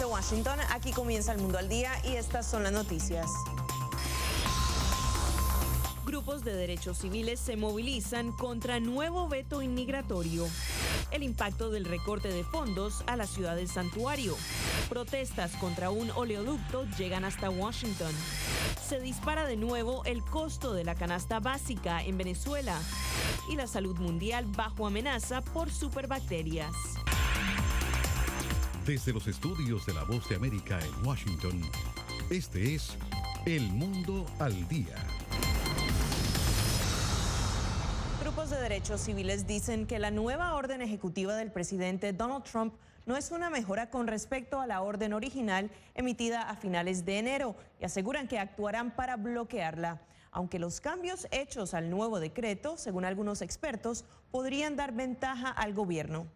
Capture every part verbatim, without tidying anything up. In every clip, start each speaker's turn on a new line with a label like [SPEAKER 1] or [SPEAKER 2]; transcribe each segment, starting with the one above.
[SPEAKER 1] Washington, aquí comienza El Mundo al Día y estas son las noticias. Grupos de derechos civiles se movilizan contra nuevo veto inmigratorio. El impacto del recorte de fondos a la ciudad del santuario. Protestas contra un oleoducto llegan hasta Washington. Se dispara de nuevo el costo de la canasta básica en Venezuela. Y la salud mundial bajo amenaza por superbacterias.
[SPEAKER 2] Desde los estudios de La Voz de América en Washington, este es El Mundo al Día.
[SPEAKER 1] Grupos de derechos civiles dicen que la nueva orden ejecutiva del presidente Donald Trump no es una mejora con respecto a la orden original emitida a finales de enero y aseguran que actuarán para bloquearla. Aunque los cambios hechos al nuevo decreto, según algunos expertos, podrían dar ventaja al gobierno.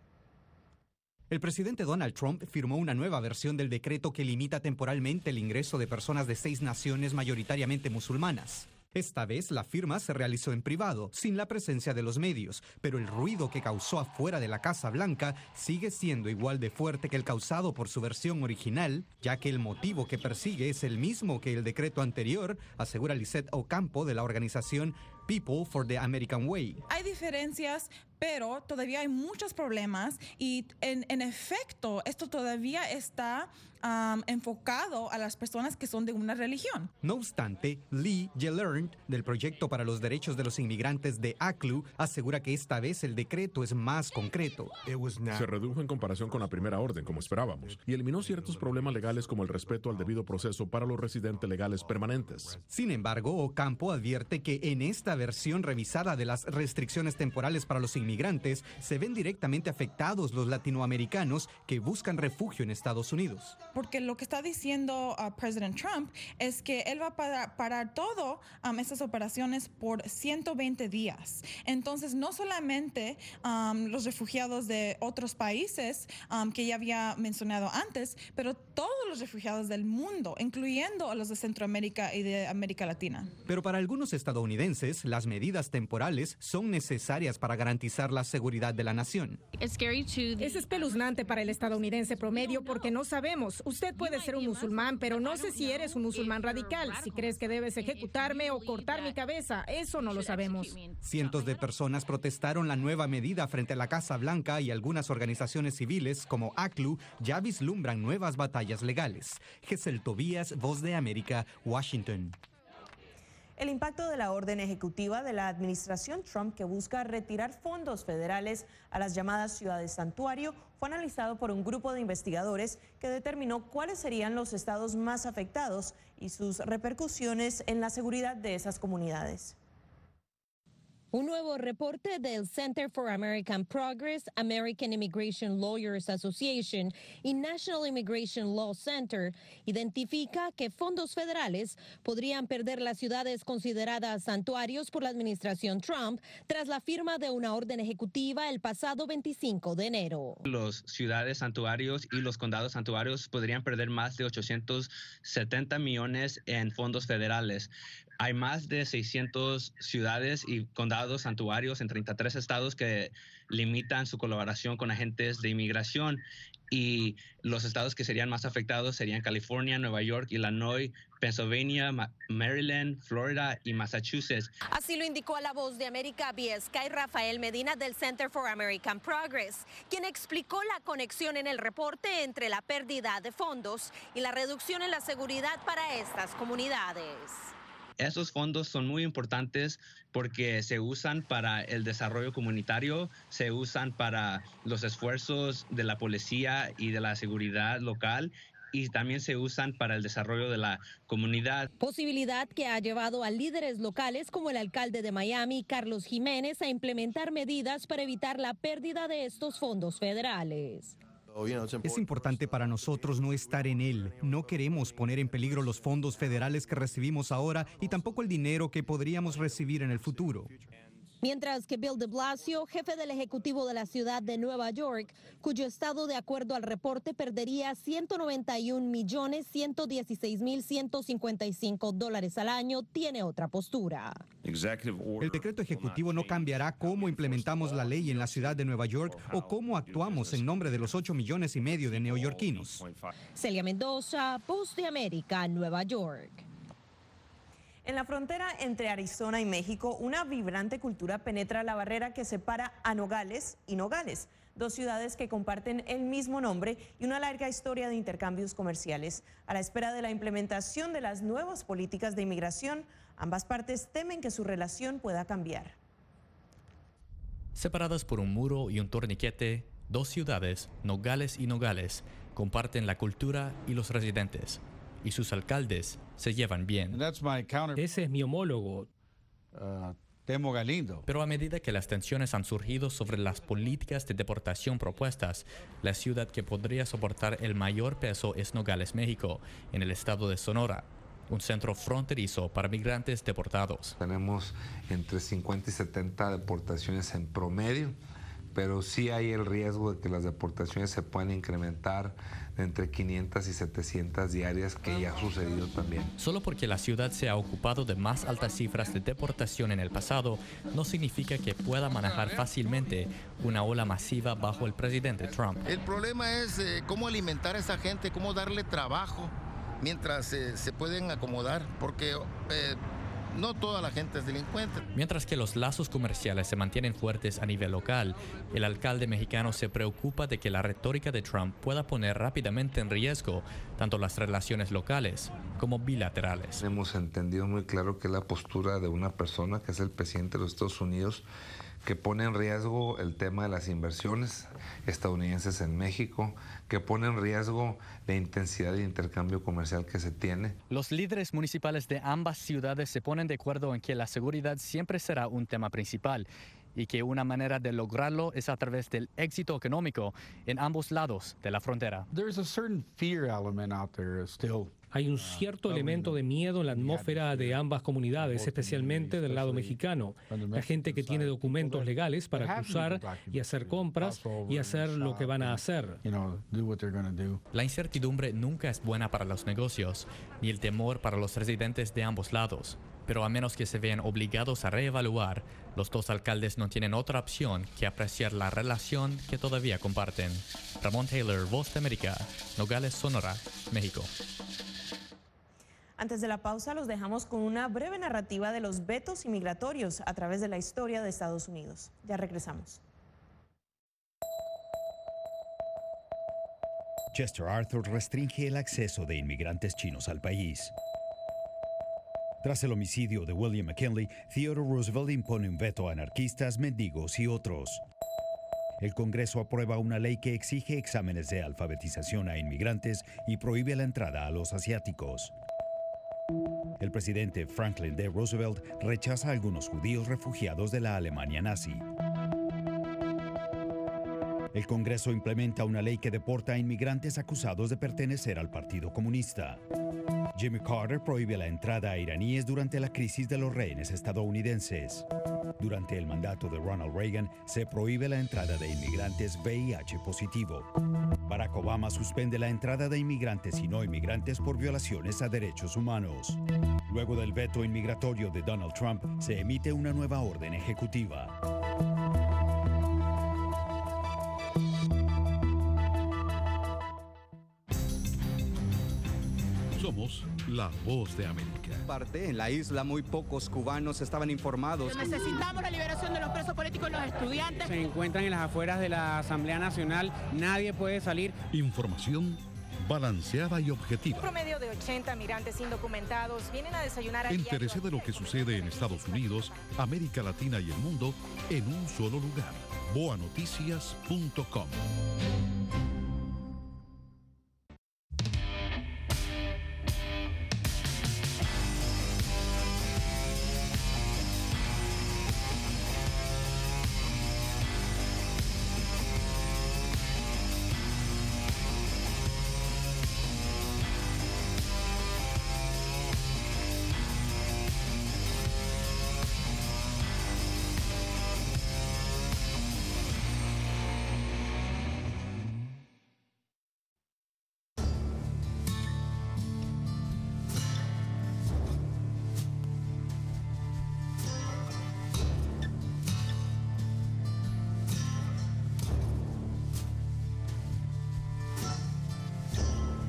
[SPEAKER 3] El presidente Donald Trump firmó una nueva versión del decreto que limita temporalmente el ingreso de personas de seis naciones mayoritariamente musulmanas. Esta vez la firma se realizó en privado, sin la presencia de los medios, pero el ruido que causó afuera de la Casa Blanca sigue siendo igual de fuerte que el causado por su versión original, ya que el motivo que persigue es el mismo que el decreto anterior, asegura Lisette Ocampo de la organización People for the American Way.
[SPEAKER 4] Hay diferencias, pero todavía hay muchos problemas y en, en efecto esto todavía está um, enfocado a las personas que son de una religión.
[SPEAKER 3] No obstante, Lee Gelernt, del Proyecto para los Derechos de los Inmigrantes de A C L U, asegura que esta vez el decreto es más concreto.
[SPEAKER 5] Se redujo en comparación con la primera orden, como esperábamos, y eliminó ciertos problemas legales como el respeto al debido proceso para los residentes legales permanentes.
[SPEAKER 3] Sin embargo, Ocampo advierte que en esta versión revisada de las restricciones temporales para los inmigrantes se ven directamente afectados los latinoamericanos que buscan refugio en Estados Unidos.
[SPEAKER 4] Porque lo que está diciendo uh, President Trump es que él va a parar, parar todo um, estas operaciones por ciento veinte días. Entonces, no solamente um, los refugiados de otros países um, que ya había mencionado antes, pero todos los refugiados del mundo, incluyendo a los de Centroamérica y de América Latina.
[SPEAKER 3] Pero para algunos estadounidenses, las medidas temporales son necesarias para garantizar la seguridad de la nación.
[SPEAKER 6] Es espeluznante para el estadounidense promedio porque no sabemos. Usted puede ser un musulmán, pero no sé si eres un musulmán radical. Si crees que debes ejecutarme o cortar mi cabeza, eso no lo sabemos.
[SPEAKER 3] Cientos de personas protestaron la nueva medida frente a la Casa Blanca y algunas organizaciones civiles como A C L U ya vislumbran nuevas batallas legales. Gesel Tobías, Voz de América, Washington.
[SPEAKER 1] El impacto de la orden ejecutiva de la administración Trump que busca retirar fondos federales a las llamadas ciudades santuario fue analizado por un grupo de investigadores que determinó cuáles serían los estados más afectados y sus repercusiones en la seguridad de esas comunidades.
[SPEAKER 7] Un nuevo reporte del Center for American Progress, American Immigration Lawyers Association y National Immigration Law Center identifica que fondos federales podrían perder las ciudades consideradas santuarios por la administración Trump tras la firma de una orden ejecutiva el pasado veinticinco de enero.
[SPEAKER 8] Los ciudades santuarios y los condados santuarios podrían perder más de ochocientos setenta millones en fondos federales. Hay más de seiscientas ciudades y condados santuarios en treinta y tres estados que limitan su colaboración con agentes de inmigración y los estados que serían más afectados serían California, Nueva York, Illinois, Pennsylvania, Maryland, Florida y Massachusetts.
[SPEAKER 7] Así lo indicó a La Voz de América vía Sky Rafael Medina del Center for American Progress, quien explicó la conexión en el reporte entre la pérdida de fondos y la reducción en la seguridad para estas comunidades.
[SPEAKER 8] Esos fondos son muy importantes porque se usan para el desarrollo comunitario, se usan para los esfuerzos de la policía y de la seguridad local y también se usan para el desarrollo de la comunidad.
[SPEAKER 7] Posibilidad que ha llevado a líderes locales como el alcalde de Miami, Carlos Jiménez, a implementar medidas para evitar la pérdida de estos fondos federales.
[SPEAKER 3] Es importante para nosotros no estar en él. No queremos poner en peligro los fondos federales que recibimos ahora y tampoco el dinero que podríamos recibir en el futuro.
[SPEAKER 7] Mientras que Bill de Blasio, jefe del Ejecutivo de la ciudad de Nueva York, cuyo estado, de acuerdo al reporte, perdería ciento noventa y un millones ciento dieciséis mil ciento cincuenta y cinco dólares al año, tiene otra postura.
[SPEAKER 3] El decreto ejecutivo no cambiará cómo implementamos la ley en la ciudad de Nueva York o cómo actuamos en nombre de los ocho millones y medio de neoyorquinos.
[SPEAKER 7] Celia Mendoza, Voz de América, Nueva York.
[SPEAKER 1] En la frontera entre Arizona y México, una vibrante cultura penetra la barrera que separa a Nogales y Nogales, dos ciudades que comparten el mismo nombre y una larga historia de intercambios comerciales. A la espera de la implementación de las nuevas políticas de inmigración, ambas partes temen que su relación pueda cambiar.
[SPEAKER 9] Separadas por un muro y un torniquete, dos ciudades, Nogales y Nogales, comparten la cultura y los residentes. Y sus alcaldes se llevan bien.
[SPEAKER 10] Ese es mi homólogo.
[SPEAKER 11] Uh, Temo Galindo.
[SPEAKER 9] Pero a medida que las tensiones han surgido sobre las políticas de deportación propuestas, la ciudad que podría soportar el mayor peso es Nogales, México, en el estado de Sonora, un centro fronterizo para migrantes deportados.
[SPEAKER 12] Tenemos entre cincuenta y setenta deportaciones en promedio, pero sí hay el riesgo de que las deportaciones se puedan incrementar de entre quinientas y setecientas diarias, que ya ha sucedido también.
[SPEAKER 9] Solo porque la ciudad se ha ocupado de más altas cifras de deportación en el pasado, no significa que pueda manejar fácilmente una ola masiva bajo el presidente Trump.
[SPEAKER 13] El problema es eh, cómo alimentar a esa gente, cómo darle trabajo mientras eh, se pueden acomodar, porque eh, no toda la gente es delincuente.
[SPEAKER 9] Mientras que los lazos comerciales se mantienen fuertes a nivel local, el alcalde mexicano se preocupa de que la retórica de Trump pueda poner rápidamente en riesgo tanto las relaciones locales como bilaterales.
[SPEAKER 12] Hemos entendido muy claro que es la postura de una persona que es el presidente de los Estados Unidos, que pone en riesgo el tema de las inversiones estadounidenses en México, que pone en riesgo la intensidad de intercambio comercial que se tiene.
[SPEAKER 9] Los líderes municipales de ambas ciudades se ponen de acuerdo en que la seguridad siempre será un tema principal y que una manera de lograrlo es a través del éxito económico en ambos lados de la frontera.
[SPEAKER 10] Hay un cierto elemento de miedo en la atmósfera de ambas comunidades, especialmente del lado mexicano. La gente que tiene documentos legales para cruzar y hacer compras y hacer lo que van a hacer.
[SPEAKER 9] La incertidumbre nunca es buena para los negocios, ni el temor para los residentes de ambos lados. Pero a menos que se vean obligados a reevaluar, los dos alcaldes no tienen otra opción que apreciar la relación que todavía comparten. Ramón Taylor, Voz de América, Nogales, Sonora, México.
[SPEAKER 1] Antes de la pausa, los dejamos con una breve narrativa de los vetos inmigratorios a través de la historia de Estados Unidos. Ya regresamos.
[SPEAKER 14] Chester Arthur restringe el acceso de inmigrantes chinos al país. Tras el homicidio de William McKinley, Theodore Roosevelt impone un veto a anarquistas, mendigos y otros. El Congreso aprueba una ley que exige exámenes de alfabetización a inmigrantes y prohíbe la entrada a los asiáticos. El presidente Franklin D. Roosevelt rechaza a algunos judíos refugiados de la Alemania nazi. El Congreso implementa una ley que deporta a inmigrantes acusados de pertenecer al Partido Comunista. Jimmy Carter prohíbe la entrada a iraníes durante la crisis de los rehenes estadounidenses. Durante el mandato de Ronald Reagan, se prohíbe la entrada de inmigrantes V I H positivo. Barack Obama suspende la entrada de inmigrantes y no inmigrantes por violaciones a derechos humanos. Luego del veto inmigratorio de Donald Trump, se emite una nueva orden ejecutiva.
[SPEAKER 2] Somos la Voz de América.
[SPEAKER 3] Parte en la isla, muy pocos cubanos estaban informados.
[SPEAKER 15] Necesitamos la liberación de los presos políticos y los estudiantes.
[SPEAKER 16] Se encuentran en las afueras de la Asamblea Nacional, nadie puede salir.
[SPEAKER 2] Información balanceada y objetiva.
[SPEAKER 6] Un promedio de ochenta migrantes indocumentados vienen a desayunar a
[SPEAKER 2] Entérese de lo que sucede en Estados Unidos, América Latina y el mundo en un solo lugar. boa noticias punto com.